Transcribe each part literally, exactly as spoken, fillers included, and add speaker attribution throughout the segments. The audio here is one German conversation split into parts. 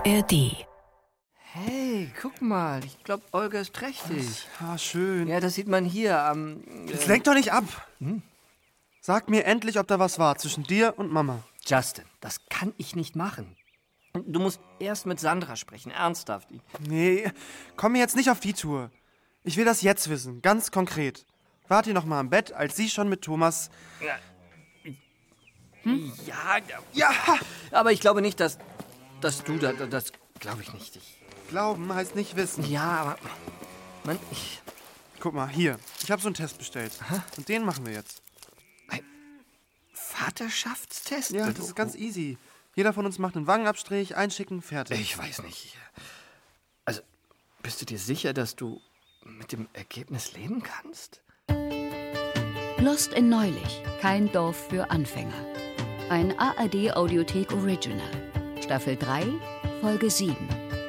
Speaker 1: A R D.
Speaker 2: Hey, guck mal, ich glaube, Olga ist trächtig.
Speaker 3: Ah, schön.
Speaker 2: Ja, das sieht man hier am... Äh
Speaker 3: Jetzt lenk doch nicht ab. Hm? Sag mir endlich, ob da was war zwischen dir und Mama.
Speaker 2: Justin, das kann ich nicht machen. Du musst erst mit Sandra sprechen, ernsthaft.
Speaker 3: Nee, komm mir jetzt nicht auf die Tour. Ich will das jetzt wissen, ganz konkret. Wart ihr noch mal am Bett, als sie schon mit Thomas...
Speaker 2: Ja, hm? ja,
Speaker 3: ja,
Speaker 2: aber ich glaube nicht, dass, dass du da... Das glaube ich nicht. Ich
Speaker 3: Glauben heißt nicht wissen.
Speaker 2: Ja, aber... Mann, ich...
Speaker 3: Guck mal, hier. Ich habe so einen Test bestellt. Aha. Und den machen wir jetzt.
Speaker 2: Ein Vaterschaftstest?
Speaker 3: Ja, das ist ganz easy. Jeder von uns macht einen Wangenabstrich, einschicken, fertig.
Speaker 2: Ich weiß nicht. Also, bist du dir sicher, dass du mit dem Ergebnis leben kannst?
Speaker 4: Lost in Neulich. Kein Dorf für Anfänger. Ein A R D Audiothek Original. Staffel drei, Folge sieben.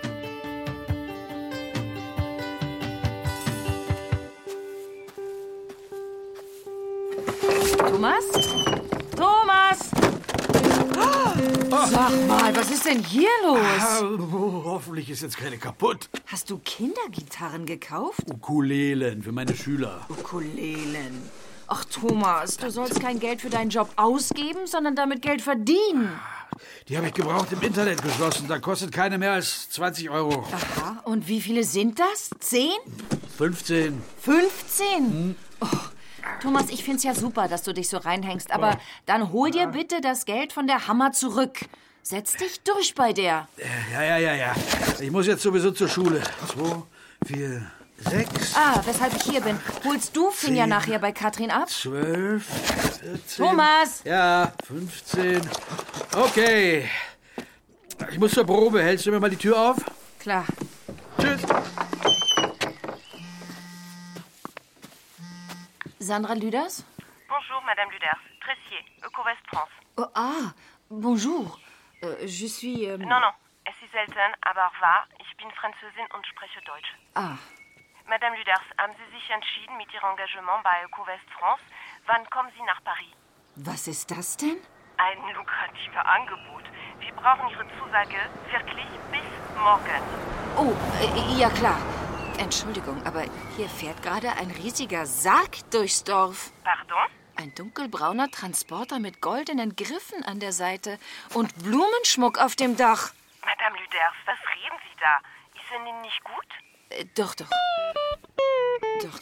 Speaker 5: Thomas? Thomas! Oh, sag mal, was ist denn hier los?
Speaker 6: Hallo, hoffentlich ist jetzt keine kaputt.
Speaker 5: Hast du Kindergitarren gekauft?
Speaker 6: Ukulelen für meine Schüler.
Speaker 5: Ukulelen. Ach, Thomas, du sollst kein Geld für deinen Job ausgeben, sondern damit Geld verdienen.
Speaker 6: Die habe ich gebraucht im Internet geschlossen. Da kostet keine mehr als zwanzig Euro.
Speaker 5: Aha, und wie viele sind das? Zehn?
Speaker 6: fünfzehn.
Speaker 5: fünfzehn? Hm. Oh. Thomas, ich find's ja super, dass du dich so reinhängst, aber dann hol dir bitte das Geld von der Hammer zurück. Setz dich durch bei der.
Speaker 6: Ja, ja, ja, ja. Ich muss jetzt sowieso zur Schule. Zwei, vier, sechs.
Speaker 5: Ah, weshalb ich hier bin. Holst du Finja nachher bei Katrin ab?
Speaker 6: Zwölf, vierzehn.
Speaker 5: Thomas!
Speaker 6: Ja, fünfzehn. Okay. Ich muss zur Probe. Hältst du mir mal die Tür auf?
Speaker 5: Klar.
Speaker 6: Tschüss.
Speaker 5: Sandra Lüders?
Speaker 7: Bonjour, Madame Lüders. Tressier, EcoWest France.
Speaker 5: Oh, ah, bonjour. Euh, je suis... Euh...
Speaker 7: Non, non, es ist selten, aber wahr. Ich bin Französin und spreche Deutsch.
Speaker 5: Ah.
Speaker 7: Madame Lüders, haben Sie sich entschieden mit Ihrem Engagement bei EcoWest France? Wann kommen Sie nach Paris?
Speaker 5: Was ist das denn?
Speaker 7: Ein lukratives Angebot. Wir brauchen Ihre Zusage wirklich bis morgen.
Speaker 5: Oh, äh, ja klar. Entschuldigung, aber hier fährt gerade ein riesiger Sarg durchs Dorf.
Speaker 7: Pardon?
Speaker 5: Ein dunkelbrauner Transporter mit goldenen Griffen an der Seite und Blumenschmuck auf dem Dach.
Speaker 7: Madame Lüders, was reden Sie da? Ist es Ihnen nicht gut?
Speaker 5: Äh, doch, doch. Doch,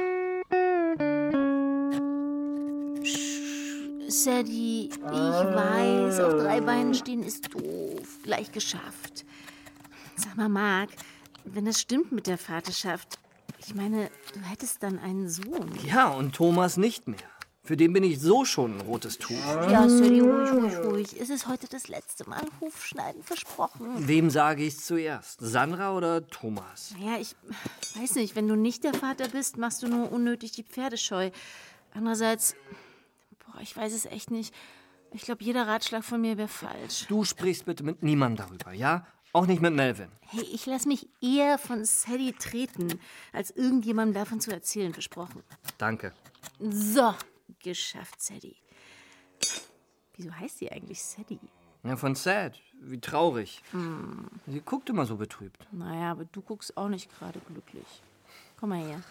Speaker 5: doch.
Speaker 8: Sch- Sadie, ich weiß, auf drei Beinen stehen ist doof. Gleich geschafft. Sag mal, Marc, wenn das stimmt mit der Vaterschaft, ich meine, du hättest dann einen Sohn.
Speaker 2: Ja, und Thomas nicht mehr. Für den bin ich so schon ein rotes Tuch.
Speaker 8: Ja, Sadie, ruhig, ruhig, ruhig. Es ist heute das letzte Mal Hufschneiden versprochen.
Speaker 2: Wem sage ich es zuerst? Sandra oder Thomas?
Speaker 8: Naja, ich weiß nicht, wenn du nicht der Vater bist, machst du nur unnötig die Pferde scheu. Andererseits, boah, ich weiß es echt nicht. Ich glaube, jeder Ratschlag von mir wäre falsch.
Speaker 2: Du sprichst bitte mit niemandem darüber, ja? Auch nicht mit Melvin.
Speaker 8: Hey, ich lasse mich eher von Sadie treten, als irgendjemandem davon zu erzählen, versprochen.
Speaker 2: Danke.
Speaker 8: So, geschafft, Sadie. Wieso heißt sie eigentlich Sadie?
Speaker 2: Ja, von sad. Wie traurig.
Speaker 8: Hm.
Speaker 2: Sie guckt immer so betrübt.
Speaker 8: Naja, aber du guckst auch nicht gerade glücklich. Komm mal her.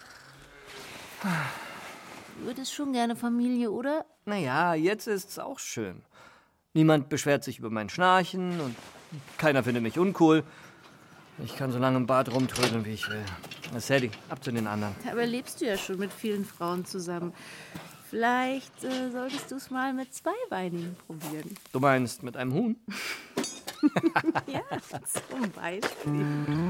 Speaker 8: Du würdest schon gerne Familie, oder?
Speaker 2: Naja, jetzt ist's auch schön. Niemand beschwert sich über mein Schnarchen und keiner findet mich uncool. Ich kann so lange im Bad rumtrödeln, wie ich will. Sadie, ab zu den anderen.
Speaker 8: Aber lebst du ja schon mit vielen Frauen zusammen. Vielleicht äh, solltest du es mal mit Zweibeinigen probieren.
Speaker 2: Du meinst mit einem Huhn?
Speaker 8: Ja, zum Beispiel.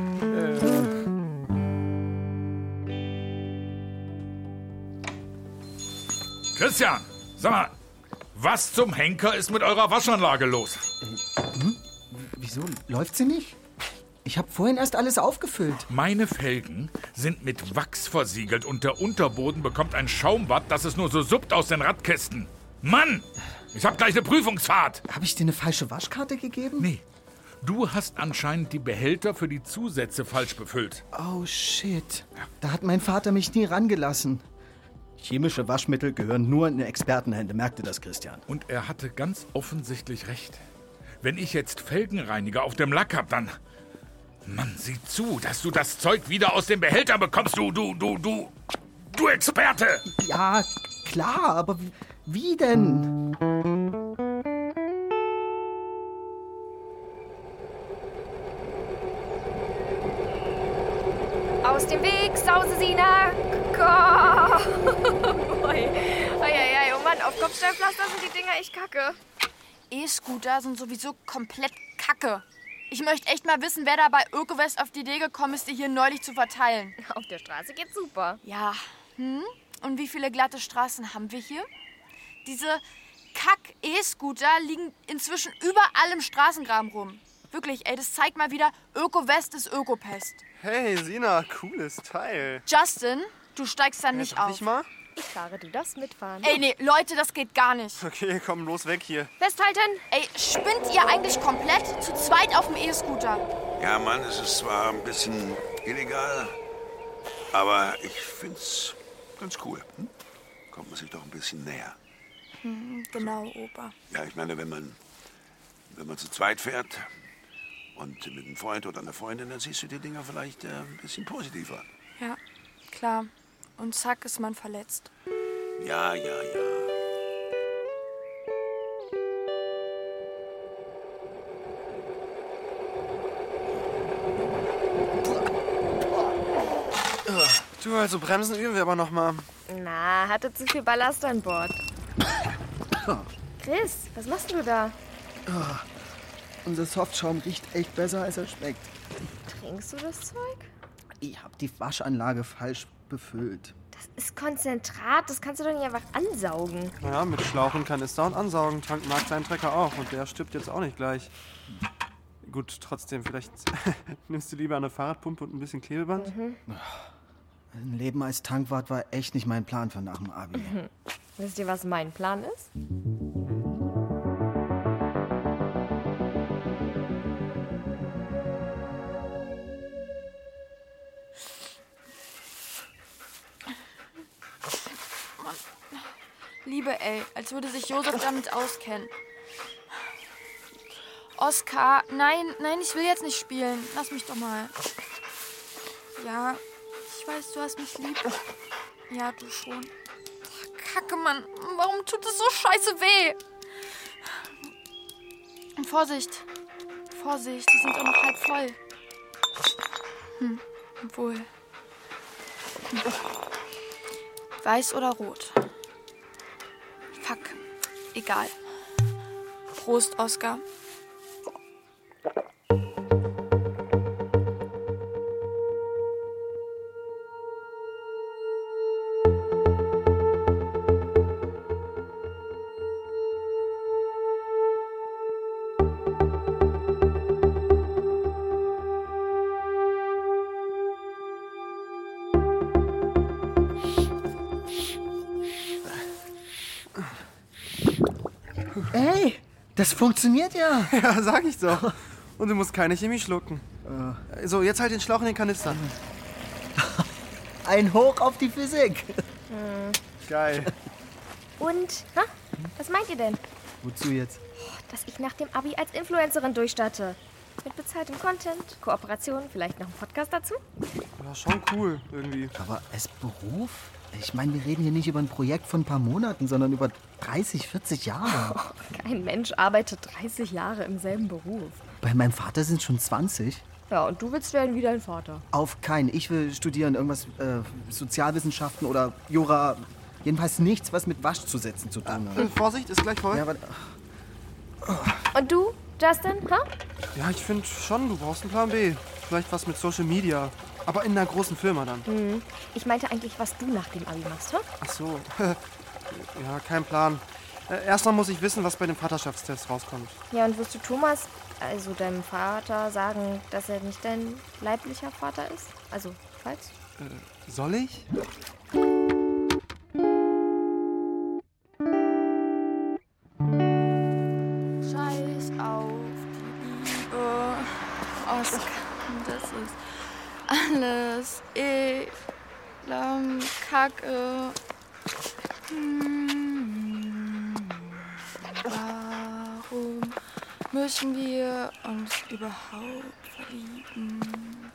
Speaker 9: Christian, sag mal, was zum Henker ist mit eurer Waschanlage los?
Speaker 10: Hm? Wieso? Läuft sie nicht? Ich habe vorhin erst alles aufgefüllt.
Speaker 9: Meine Felgen sind mit Wachs versiegelt und der Unterboden bekommt ein Schaumbad, das es nur so suppt aus den Radkästen. Mann, ich habe gleich eine Prüfungsfahrt.
Speaker 10: Habe ich dir eine falsche Waschkarte gegeben?
Speaker 9: Nee, du hast anscheinend die Behälter für die Zusätze falsch befüllt.
Speaker 10: Oh shit, da hat mein Vater mich nie rangelassen. Chemische Waschmittel gehören nur in Expertenhände, merkte das Christian.
Speaker 9: Und er hatte ganz offensichtlich recht. Wenn ich jetzt Felgenreiniger auf dem Lack hab, dann... Mann, sieh zu, dass du das Zeug wieder aus dem Behälter bekommst, du, du, du, du, du Experte!
Speaker 10: Ja, klar, aber wie, wie denn?
Speaker 1: Aus dem Weg, Sausesina! Oi, oh Mann, auf Kopfsteinpflaster sind die Dinger echt kacke.
Speaker 11: E-Scooter sind sowieso komplett kacke. Ich möchte echt mal wissen, wer da bei ÖkoWest auf die Idee gekommen ist, die hier neulich zu verteilen.
Speaker 1: Auf der Straße geht's super.
Speaker 11: Ja, hm? Und wie viele glatte Straßen haben wir hier? Diese Kack-E-Scooter liegen inzwischen überall im Straßengraben rum. Wirklich, ey, das zeigt mal wieder, ÖkoWest ist Ökopest.
Speaker 3: Hey, Sina, cooles Teil.
Speaker 11: Justin, du steigst da nicht auf.
Speaker 3: Ich mal?
Speaker 1: Ich fahre, du darfst mitfahren.
Speaker 11: Ey, nee, Leute, das geht gar nicht.
Speaker 3: Okay, komm, los weg hier.
Speaker 1: Festhalten!
Speaker 11: Ey, spinnt ihr eigentlich komplett zu zweit auf dem E-Scooter?
Speaker 12: Ja, Mann, es ist zwar ein bisschen illegal, aber ich find's ganz cool. Hm? Kommt man sich doch ein bisschen näher.
Speaker 11: Hm, genau, Opa.
Speaker 12: Ja, ich meine, wenn man, wenn man zu zweit fährt und mit einem Freund oder einer Freundin, dann siehst du die Dinger vielleicht äh, ein bisschen positiver.
Speaker 11: Ja, klar. Und zack ist man verletzt.
Speaker 12: Ja, ja, ja.
Speaker 3: Du, also bremsen üben wir aber noch mal.
Speaker 1: Na, hatte zu viel Ballast an Bord. Chris, was machst du da?
Speaker 10: Oh, unser Softschaum riecht echt besser, als er schmeckt.
Speaker 1: Trinkst du das Zeug?
Speaker 10: Ich hab die Waschanlage falsch befüllt.
Speaker 1: Das ist Konzentrat, das kannst du doch nicht einfach ansaugen.
Speaker 3: Naja, mit Schlauch und Kanister und Ansaugen tankt Marc seinen Trecker auch. Und der stirbt jetzt auch nicht gleich. Gut, trotzdem, vielleicht nimmst du lieber eine Fahrradpumpe und ein bisschen Klebeband?
Speaker 1: Mhm.
Speaker 10: Ein Leben als Tankwart war echt nicht mein Plan für nach dem Abi.
Speaker 1: Mhm. Wisst ihr, was mein Plan ist?
Speaker 11: Liebe, ey, als würde sich Josef damit auskennen. Oskar, nein, nein, ich will jetzt nicht spielen. Lass mich doch mal. Ja, ich weiß, du hast mich lieb. Ja, du schon. Kacke, Mann. Warum tut es so scheiße weh? Und Vorsicht. Vorsicht, die sind auch noch halb voll. Hm, obwohl. Hm. Weiß oder rot? Fuck. Egal. Prost, Oskar.
Speaker 10: Ey, das funktioniert ja.
Speaker 3: Ja, sag ich doch. Und du musst keine Chemie schlucken. Äh. So, jetzt halt den Schlauch in den Kanister.
Speaker 10: Ein Hoch auf die Physik.
Speaker 1: Hm.
Speaker 3: Geil.
Speaker 1: Und, ha? Was meint ihr denn?
Speaker 10: Wozu jetzt?
Speaker 1: Dass ich nach dem Abi als Influencerin durchstarte. Mit bezahltem Content, Kooperation, vielleicht noch ein Podcast dazu?
Speaker 3: Ja, schon cool, irgendwie.
Speaker 10: Aber als Beruf? Ich meine, wir reden hier nicht über ein Projekt von ein paar Monaten, sondern über dreißig, vierzig Jahre.
Speaker 1: Oh, kein Mensch arbeitet dreißig Jahre im selben Beruf.
Speaker 10: Bei meinem Vater sind es schon zwanzig.
Speaker 1: Ja, und du willst werden wie dein Vater.
Speaker 10: Auf keinen. Ich will studieren, irgendwas, äh, Sozialwissenschaften oder Jura. Jedenfalls nichts, was mit Waschzusätzen zu tun hat.
Speaker 3: Äh, Vorsicht, ist gleich voll.
Speaker 10: Ja, aber,
Speaker 1: Und du, Justin, ha?
Speaker 3: Ja, ich finde schon, du brauchst einen Plan B. Vielleicht was mit Social Media. Aber in einer großen Firma dann.
Speaker 1: Hm. Ich meinte eigentlich, was du nach dem Abi machst, ha?
Speaker 3: Ach so. Ja, kein Plan. Äh, erstmal muss ich wissen, was bei dem Vaterschaftstest rauskommt.
Speaker 1: Ja, und wirst du Thomas, also deinem Vater, sagen, dass er nicht dein leiblicher Vater ist? Also, falls?
Speaker 3: Äh, soll ich?
Speaker 11: Scheiß auf die Liebe. Oskar, das ist alles elend, Kacke. Hm. Warum müssen wir uns überhaupt verlieben?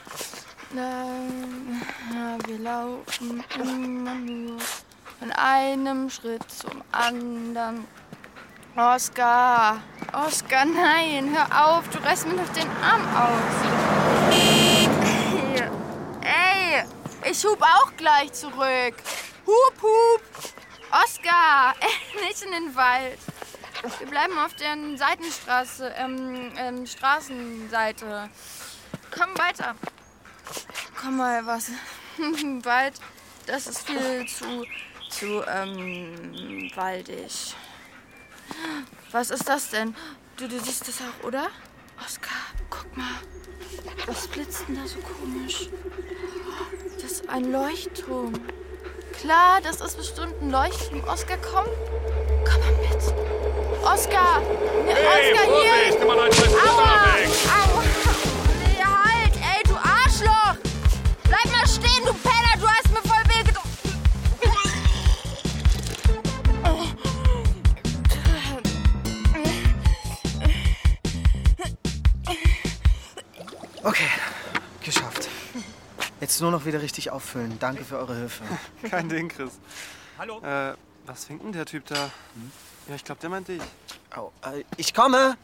Speaker 11: Nein, wir laufen immer nur von einem Schritt zum anderen. Oskar, Oskar, nein, hör auf, du reißt mir noch den Arm aus. Ey, ey, ich hub auch gleich zurück. Hup, hup. Oskar, ey, nicht in den Wald. Wir bleiben auf der Seitenstraße, ähm, ähm, Straßenseite. Komm weiter. Komm mal, was? Wald, das ist viel zu, zu, ähm, waldig. Was ist das denn? Du, du siehst das auch, oder? Oskar, guck mal. Was blitzt denn da so komisch? Das ist ein Leuchtturm. Klar, das ist bestimmt ein Leuchtturm. Oskar, komm. Komm mal mit. Oskar! Ne,
Speaker 9: Hey,
Speaker 11: Oskar,
Speaker 9: Vorsicht,
Speaker 11: hier!
Speaker 9: nimm mal einen scheiß
Speaker 11: Aua!
Speaker 9: weg!
Speaker 11: Aua! Nee, halt! Ey, du Arschloch! Bleib mal stehen, du Penner! Du hast mir voll weh getan!
Speaker 10: Okay, geschafft. Jetzt nur noch wieder richtig auffüllen. Danke für eure Hilfe.
Speaker 3: Kein Ding, Chris.
Speaker 9: Hallo?
Speaker 3: Äh, was winkt denn der Typ da? Hm? Ja, ich glaube, der meint dich.
Speaker 10: Oh, äh, ich komme!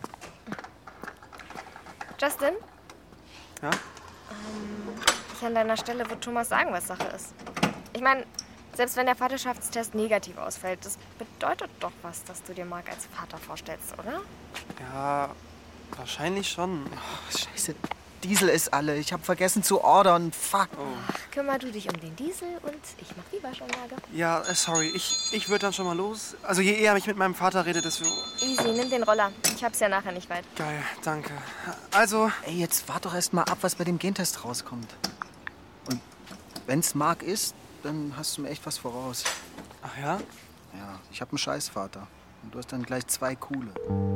Speaker 1: Justin?
Speaker 3: Ja?
Speaker 1: Ähm, ich an deiner Stelle würde Thomas sagen, was Sache ist. Ich meine, selbst wenn der Vaterschaftstest negativ ausfällt, das bedeutet doch was, dass du dir Marc als Vater vorstellst, oder?
Speaker 3: Ja, wahrscheinlich schon.
Speaker 10: Oh, scheiße, Diesel ist alle. Ich habe vergessen zu ordern. Fuck.
Speaker 3: Oh.
Speaker 1: Kümmer du dich um den Diesel und ich mach die Waschanlage.
Speaker 3: Ja, äh, sorry. Ich, ich würde dann schon mal los. Also je eher ich mit meinem Vater rede, desto...
Speaker 1: Easy, nimm den Roller. Ich hab's ja nachher nicht weit.
Speaker 3: Geil, danke. Also...
Speaker 10: Ey, jetzt wart doch erst mal ab, was bei dem Gentest rauskommt. Und wenn's Marc ist, dann hast du mir echt was voraus.
Speaker 3: Ach ja?
Speaker 10: Ja, ich hab einen Scheißvater. Und du hast dann gleich zwei coole.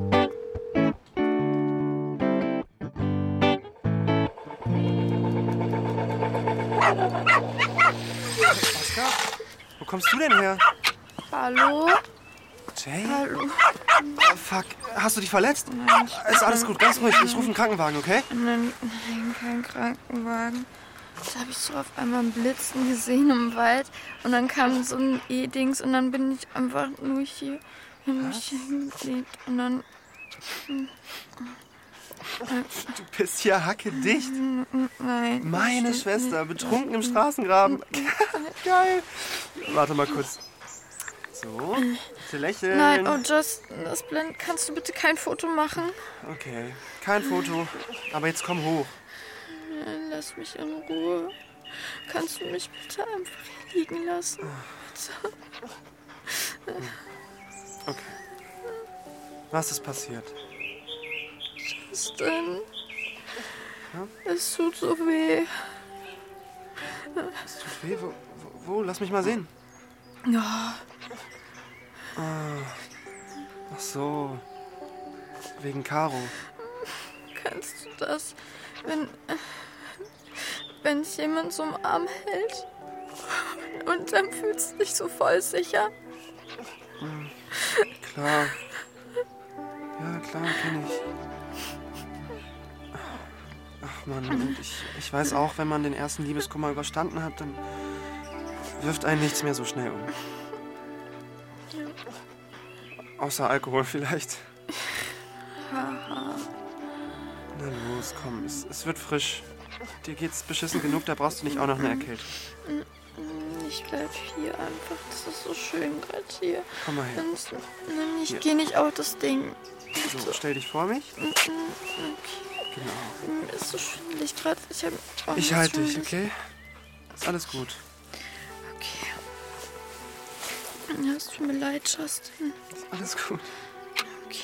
Speaker 3: Oskar? Wo kommst du denn her?
Speaker 11: Hallo?
Speaker 3: Jay?
Speaker 11: Hallo?
Speaker 3: Oh, fuck. Hast du dich verletzt?
Speaker 11: Nein.
Speaker 3: Ist alles gut, ganz ruhig. Ich rufe einen Krankenwagen, okay?
Speaker 11: Nein, nein, kein Krankenwagen. Da habe ich so auf einmal ein Blitzen gesehen im Wald. Und dann kam so ein E-Dings und dann bin ich einfach nur hier hin mich hingelegt. Und dann...
Speaker 3: Du bist ja hackedicht.
Speaker 11: Nein.
Speaker 3: Meine Schwester, betrunken im Straßengraben. Geil. Warte mal kurz. So, bitte lächeln.
Speaker 11: Nein, oh Justin, das blendet. Kannst du bitte kein Foto machen?
Speaker 3: Okay, kein Foto. Aber jetzt komm hoch.
Speaker 11: Nein, lass mich in Ruhe. Kannst du mich bitte einfach hier liegen lassen? Bitte.
Speaker 3: Okay. Was ist passiert?
Speaker 11: Justin.
Speaker 3: Ja?
Speaker 11: Es tut so weh.
Speaker 3: Es tut weh? Wo, wo, wo? Lass mich mal sehen.
Speaker 11: Ja.
Speaker 3: Ah. Ach so. Wegen Caro.
Speaker 11: Kannst du das, wenn, wenn dich jemand so im Arm hält und dann fühlst du dich so voll sicher?
Speaker 3: Hm. Klar. Ja, klar, kenn ich. Ach Mann, und ich, ich weiß auch, wenn man den ersten Liebeskummer überstanden hat, dann wirft einen nichts mehr so schnell um. Außer Alkohol vielleicht.
Speaker 11: Haha.
Speaker 3: Na los, komm, es, es wird frisch. Dir geht's beschissen genug, da brauchst du nicht auch noch eine Erkältung.
Speaker 11: Ich bleib hier einfach, das ist so schön gerade hier.
Speaker 3: Komm mal her.
Speaker 11: Und, nein, ich
Speaker 3: Hier.
Speaker 11: geh nicht auf das Ding.
Speaker 3: So, stell dich vor mich.
Speaker 11: Okay.
Speaker 3: Genau.
Speaker 11: Mir ist so schwindelig gerade. Ich, hab, oh,
Speaker 3: Ich
Speaker 11: mir ist
Speaker 3: halte dich,
Speaker 11: schwindelig.
Speaker 3: okay? Ist alles gut.
Speaker 11: Okay. Ja, es tut mir leid, Justin.
Speaker 3: Ist alles gut.
Speaker 11: Okay.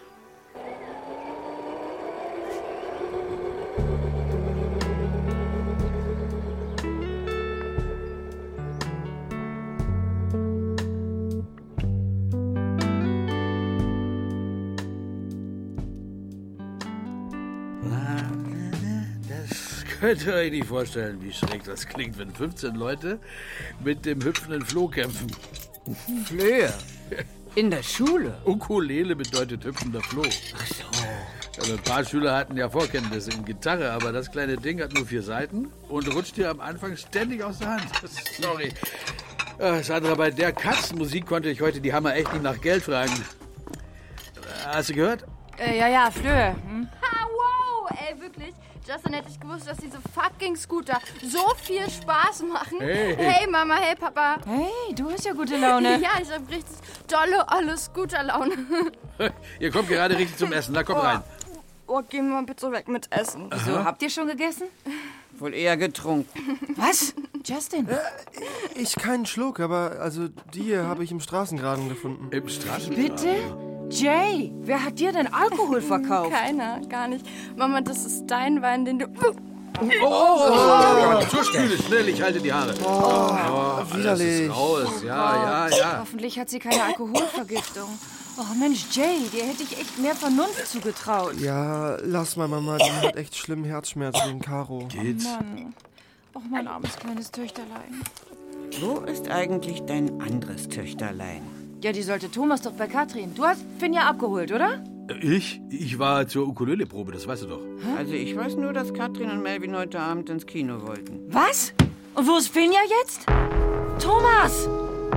Speaker 6: Könnt ihr euch nicht vorstellen, wie schräg das klingt, wenn fünfzehn Leute mit dem hüpfenden Floh kämpfen.
Speaker 2: Flöhe?
Speaker 13: In der Schule?
Speaker 6: Ukulele bedeutet hüpfender Floh. Ach so. Also ein paar Schüler hatten ja Vorkenntnisse in Gitarre, aber das kleine Ding hat nur vier Seiten und rutscht dir am Anfang ständig aus der Hand. Sorry. Äh, Sandra, bei der Katzenmusik konnte ich heute die Hammer echt nicht nach Geld fragen. Hast du gehört?
Speaker 11: Äh, ja, ja, Flöhe. Hm? Ha, wow, ey, wirklich. Justin, hätte ich gewusst, dass diese fucking Scooter so viel Spaß machen.
Speaker 6: Hey.
Speaker 11: Hey, Mama, hey, Papa.
Speaker 5: Hey, du hast ja gute Laune.
Speaker 11: Ja, ich hab richtig tolle, alle Scooter-Laune.
Speaker 6: Ihr kommt gerade richtig zum Essen. Na, komm rein.
Speaker 11: Oh, gehen wir mal bitte weg mit Essen.
Speaker 5: Wieso, habt ihr schon gegessen?
Speaker 13: Wohl eher getrunken.
Speaker 5: Was? Justin?
Speaker 3: Äh, ich keinen Schluck, aber also die hier habe ich im Straßengraben gefunden.
Speaker 6: Im Straßengraben?
Speaker 5: Bitte? Jay, wer hat dir denn Alkohol verkauft?
Speaker 11: Keiner, gar nicht. Mama, das ist dein Wein, den du...
Speaker 6: Oh, oh, oh, oh, oh. Zur Spüle, schnell, ich halte die Haare.
Speaker 3: Oh,
Speaker 6: oh
Speaker 3: widerlich.
Speaker 6: Alles ist raus, ja, ja, ja.
Speaker 5: Hoffentlich hat sie keine Alkoholvergiftung. Oh Mensch, Jay, dir hätte ich echt mehr Vernunft zugetraut.
Speaker 3: Ja, lass mal, Mama, die hat echt schlimmen Herzschmerz wegen Karo.
Speaker 6: Geht's?
Speaker 5: Oh Mann. Oh, mein armes kleines Töchterlein.
Speaker 13: Wo ist eigentlich dein anderes Töchterlein?
Speaker 5: Ja, die sollte Thomas doch bei Katrin. Du hast Finja abgeholt, oder?
Speaker 6: Ich? Ich war zur Ukulele-Probe, das weißt du doch.
Speaker 13: Hä? Also ich weiß nur, dass Katrin und Melvin heute Abend ins Kino wollten.
Speaker 5: Was? Und wo ist Finja jetzt? Thomas!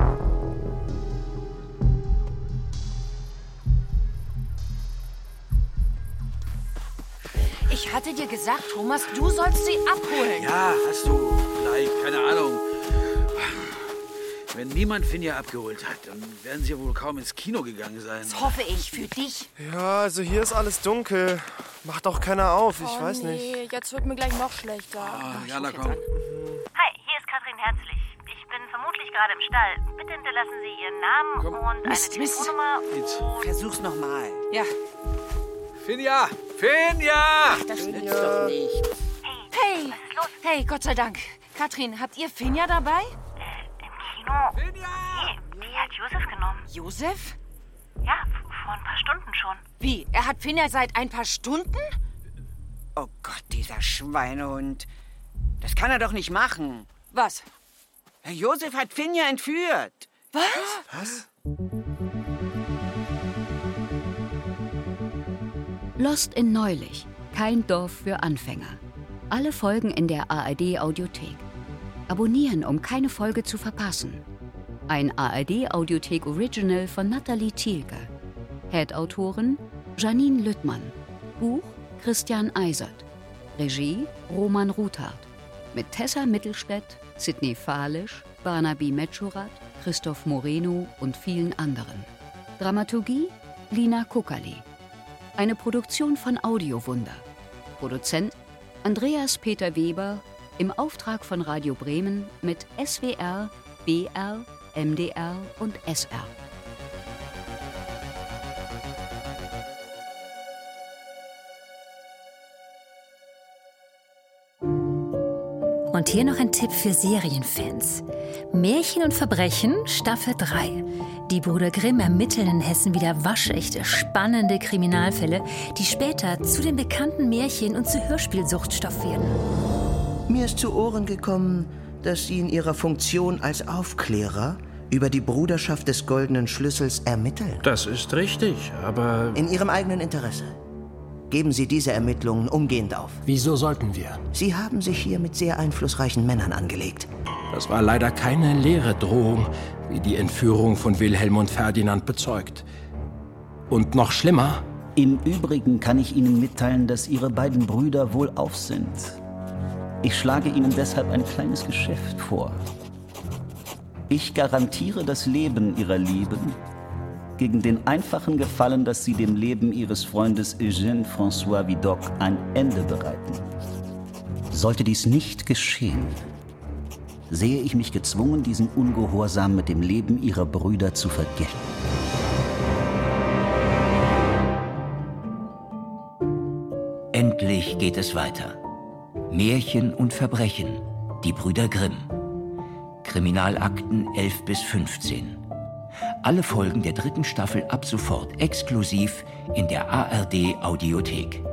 Speaker 5: Ich hatte dir gesagt, Thomas, du sollst sie abholen.
Speaker 6: Ja, hast du vielleicht, keine Ahnung. Wenn niemand Finja abgeholt hat, dann werden sie ja wohl kaum ins Kino gegangen sein.
Speaker 5: Das hoffe ich für dich.
Speaker 3: Ja, also hier ist alles dunkel. Macht auch keiner auf, ich
Speaker 11: oh,
Speaker 3: weiß
Speaker 11: nee,
Speaker 3: nicht.
Speaker 11: Jetzt wird mir gleich noch schlechter.
Speaker 6: Ah, ja, na komm.
Speaker 7: Hi, hier ist Katrin Herzlich. Ich bin vermutlich gerade im Stall. Bitte hinterlassen Sie Ihren Namen
Speaker 6: Komm.
Speaker 7: und
Speaker 5: Mist,
Speaker 7: eine
Speaker 5: Mist.
Speaker 7: Telefonnummer.
Speaker 6: Jetzt.
Speaker 13: Versuch's nochmal.
Speaker 5: Ja.
Speaker 6: Finja! Finja!
Speaker 13: Das nützt doch nichts.
Speaker 5: Hey!
Speaker 7: Was ist los?
Speaker 5: Hey, Gott sei Dank. Katrin, habt ihr Finja dabei?
Speaker 7: Äh, im Kino?
Speaker 6: Finja!
Speaker 7: Nee, die hat Josef genommen.
Speaker 5: Josef?
Speaker 7: Ja, v- vor ein paar Stunden schon.
Speaker 5: Wie? Er hat Finja seit ein paar Stunden?
Speaker 13: Oh Gott, dieser Schweinehund. Das kann er doch nicht machen.
Speaker 5: Was?
Speaker 13: Herr Josef hat Finja entführt.
Speaker 5: Was?
Speaker 3: Was?
Speaker 4: Lost in Neulich. Kein Dorf für Anfänger. Alle Folgen in der A R D-Audiothek. Abonnieren, um keine Folge zu verpassen. Ein A R D-Audiothek-Original von Nathalie Thielke. Head-Autorin Janine Lüttmann. Buch Christian Eisert. Regie Roman Ruthardt. Mit Tessa Mittelstädt, Sidney Fahlisch, Barnaby Metschurat, Christoph Moreno und vielen anderen. Dramaturgie Lina Kuckerli. Eine Produktion von Audiowunder. Produzent Andreas Peter Weber im Auftrag von Radio Bremen mit S W R, B R, M D R und S R.
Speaker 14: Und hier noch ein Tipp für Serienfans. Märchen und Verbrechen, Staffel drei. Die Brüder Grimm ermitteln in Hessen wieder waschechte, spannende Kriminalfälle, die später zu den bekannten Märchen- und zu Hörspielsuchtstoff werden.
Speaker 15: Mir ist zu Ohren gekommen, dass Sie in Ihrer Funktion als Aufklärer über die Bruderschaft des Goldenen Schlüssels ermitteln.
Speaker 16: Das ist richtig, aber...
Speaker 15: In Ihrem eigenen Interesse. Geben Sie diese Ermittlungen umgehend auf.
Speaker 16: Wieso sollten wir?
Speaker 15: Sie haben sich hier mit sehr einflussreichen Männern angelegt.
Speaker 16: Das war leider keine leere Drohung, wie die Entführung von Wilhelm und Ferdinand bezeugt. Und noch schlimmer...
Speaker 17: Im Übrigen kann ich Ihnen mitteilen, dass Ihre beiden Brüder wohlauf sind. Ich schlage Ihnen deshalb ein kleines Geschäft vor. Ich garantiere das Leben Ihrer Lieben gegen den einfachen Gefallen, dass Sie dem Leben Ihres Freundes Eugène François Vidocq ein Ende bereiten. Sollte dies nicht geschehen, sehe ich mich gezwungen, diesen Ungehorsam mit dem Leben Ihrer Brüder zu vergelten.
Speaker 18: Endlich geht es weiter. Märchen und Verbrechen. Die Brüder Grimm. Kriminalakten elf bis fünfzehn. Alle Folgen der dritten Staffel ab sofort exklusiv in der A R D Audiothek.